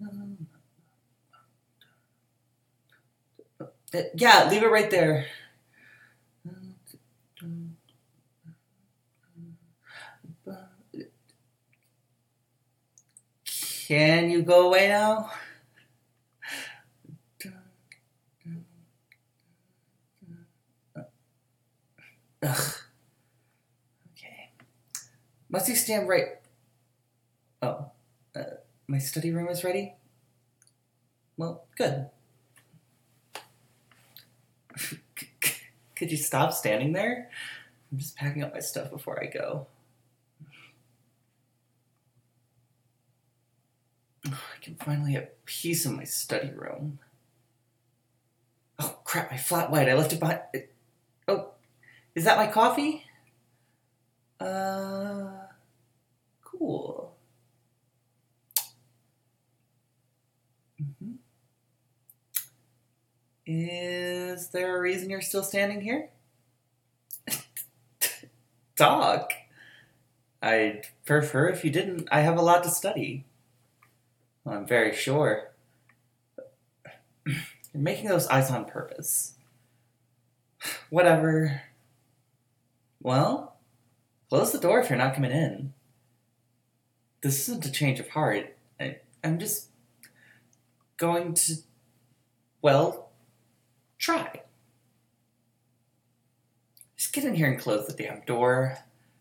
Yeah, leave it right there. Can you go away now? Ugh. Okay. Must you stand right? Oh, my study room is ready? Well, good. Could you stop standing there? I'm just packing up my stuff before I go. I can finally have peace in my study room. Oh, crap, my flat white. I left it behind. Oh, is that my coffee? Cool. Mm-hmm. Is there a reason you're still standing here? Talk. I'd prefer if you didn't. I have a lot to study. Well, I'm very sure. You're making those eyes on purpose. Whatever. Well, close the door if you're not coming in. This isn't a change of heart. I'm just going to, well, try. Just get in here and close the damn door.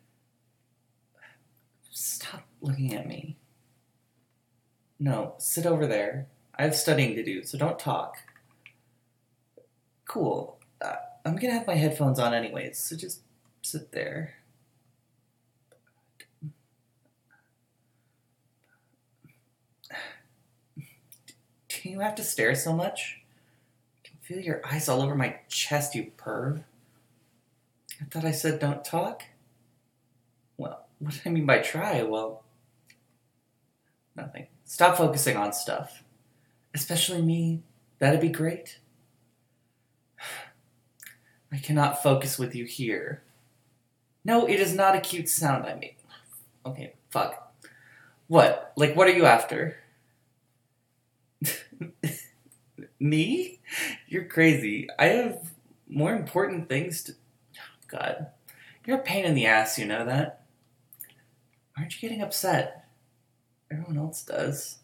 Stop looking at me. No, sit over there. I have studying to do, so don't talk. Cool. I'm gonna have my headphones on anyways, so just sit there. Do you have to stare so much? I can feel your eyes all over my chest, you perv. I thought I said don't talk? Well, what do I mean by try? Well, nothing. Stop focusing on stuff. Especially me. That'd be great. I cannot focus with you here. No, it is not a cute sound I make. Okay, fuck. What? Like, what are you after? Me? You're crazy. I have more important things to... God. You're a pain in the ass, you know that? Aren't you getting upset? Everyone else does.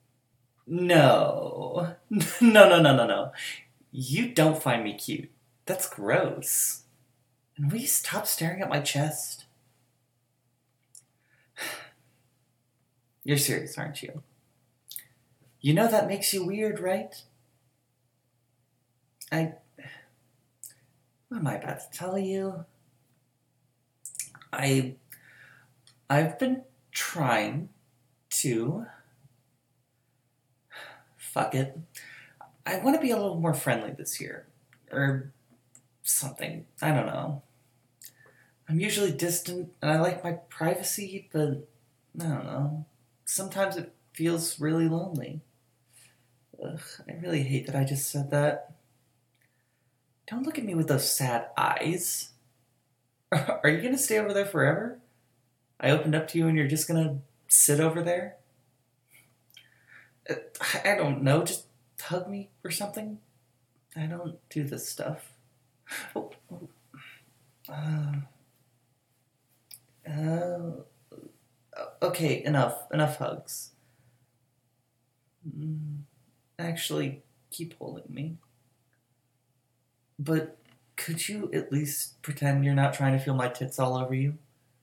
No. No. You don't find me cute. That's gross. And will you stop staring at my chest? You're serious, aren't you? You know that makes you weird, right? What am I about to tell you? I've been trying to... Fuck it. I want to be a little more friendly this year. Or something. I don't know. I'm usually distant and I like my privacy, but I don't know. Sometimes it feels really lonely. Ugh, I really hate that I just said that. Don't look at me with those sad eyes. Are you gonna stay over there forever? I opened up to you and you're just gonna sit over there? I don't know, just hug me or something? I don't do this stuff. Oh, oh. Uh, okay, enough hugs. Actually, keep holding me. But could you at least pretend you're not trying to feel my tits all over you?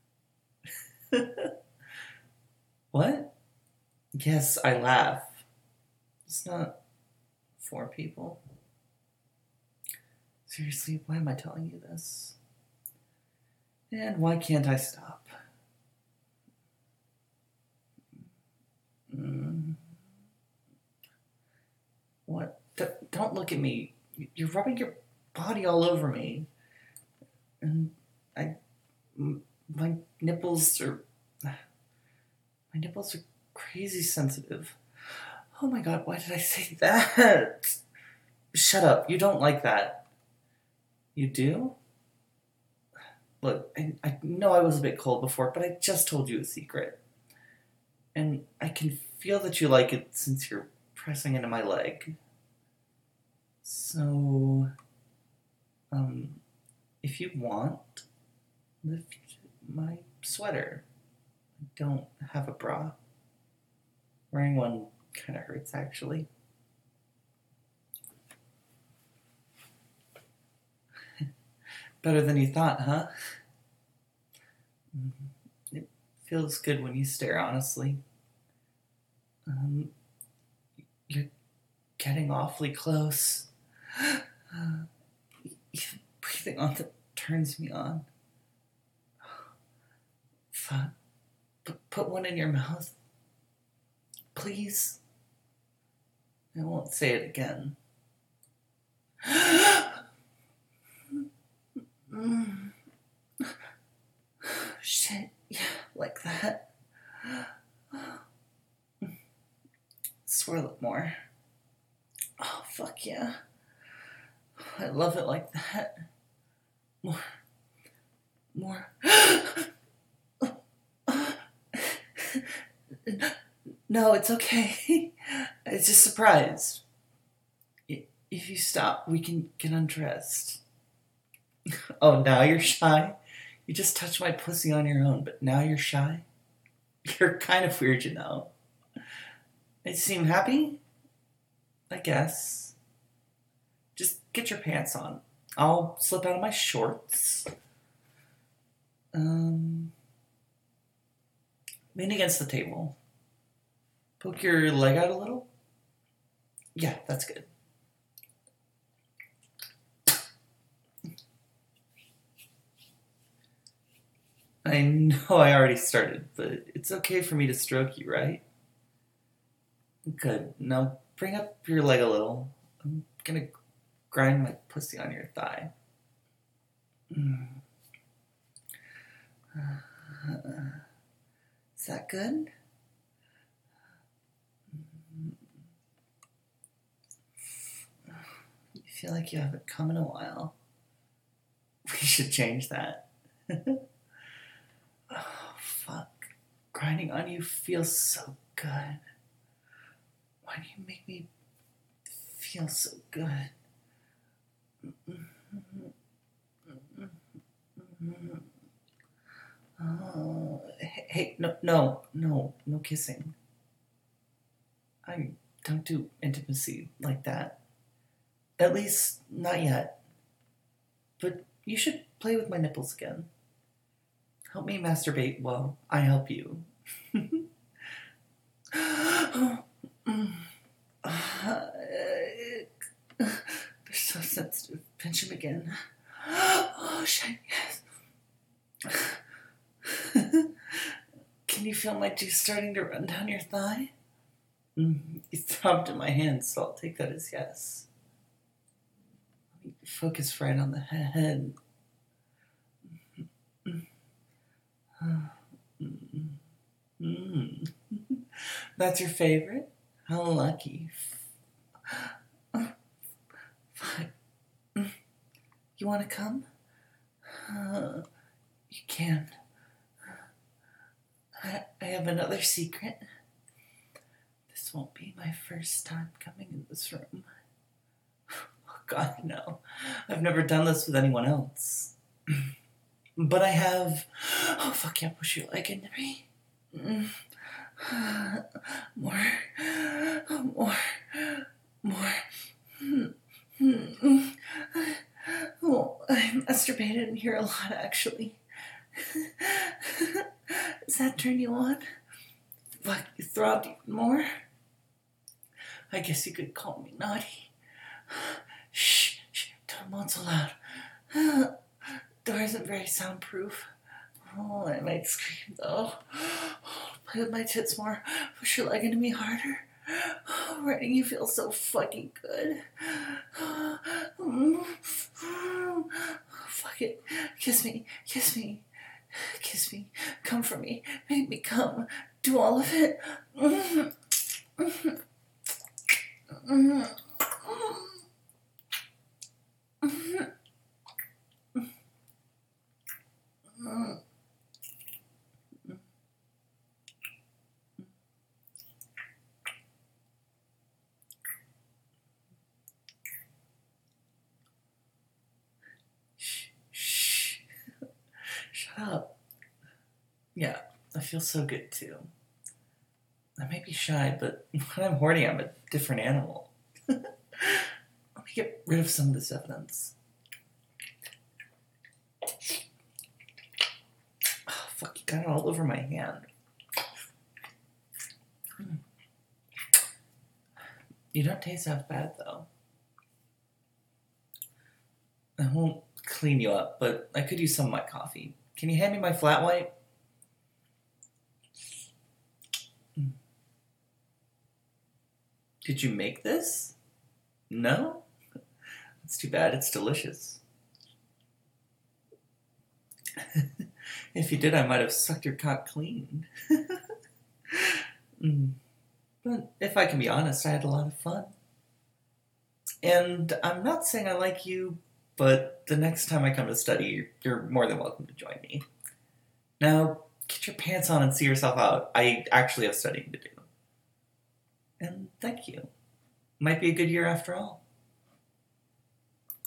What? Yes, I laugh. It's not for people. Seriously, why am I telling you this? And why can't I stop? What? Don't look at me. You're rubbing your body all over me. And my nipples are... My nipples are crazy sensitive. Oh my god, why did I say that? Shut up, you don't like that. You do? Look, I know I was a bit cold before, but I just told you a secret. And I can feel that you like it since you're pressing into my leg. So, um, if you want, lift my sweater. I don't have a bra. Wearing one kind of hurts, actually. Better than you thought, huh? It feels good when you stare, honestly. Um, you're getting awfully close. Breathing on that turns me on. Fuck. Put one in your mouth. Please. I won't say it again. Mm. Shit. Yeah, like that. Swirl it more. Oh, fuck yeah. I love it like that. More. More. No, it's okay. It's just surprise. If you stop, we can get undressed. Oh, now you're shy? You just touched my pussy on your own, but now you're shy? You're kind of weird, you know. You seem happy? I guess. Just get your pants on. I'll slip out of my shorts. Lean against the table. Poke your leg out a little. Yeah, that's good. I know I already started, but it's okay for me to stroke you, right? Good. Now bring up your leg a little. I'm gonna grind my pussy on your thigh. Mm. Is that good? You feel like you haven't come in a while. We should change that. Oh, fuck. Grinding on you feels so good. Why do you make me feel so good? Oh, hey, no kissing. I don't do intimacy like that. At least, not yet. But you should play with my nipples again. Help me masturbate while I help you. They're so sensitive. Pinch him again. Oh, shit, yes. Can you feel my juice starting to run down your thigh? You throbbed in my hand, so I'll take that as yes. Focus right on the head. That's your favorite? How lucky. You want to come? You can. I have another secret. This won't be my first time coming in this room. Oh, God, no. I've never done this with anyone else. But I have. Oh, fuck yeah, push your leg into me. More. Oh, I masturbated in here a lot, actually. Does that turn you on? Fuck, you throbbed even more? I guess you could call me naughty. Shh, don't moan so loud. Door isn't very soundproof. Oh, I might scream though. Play with my tits more. Push your leg into me harder. Writing you feels so fucking good. Fuck it. Kiss me. Come for me. Make me come. Do all of it. up. Yeah, I feel so good too. I may be shy, but when I'm horny, I'm a different animal. Let me get rid of some of this evidence. Oh, fuck, you got it all over my hand. You don't taste half bad, though. I won't clean you up, but I could use some of my coffee. Can you hand me my flat white? Did you make this? No? That's too bad. It's delicious. If you did, I might have sucked your cock clean. But if I can be honest, I had a lot of fun. And I'm not saying I like you, but the next time I come to study, you're more than welcome to join me. Now, get your pants on and see yourself out. I actually have studying to do. And thank you. Might be a good year after all.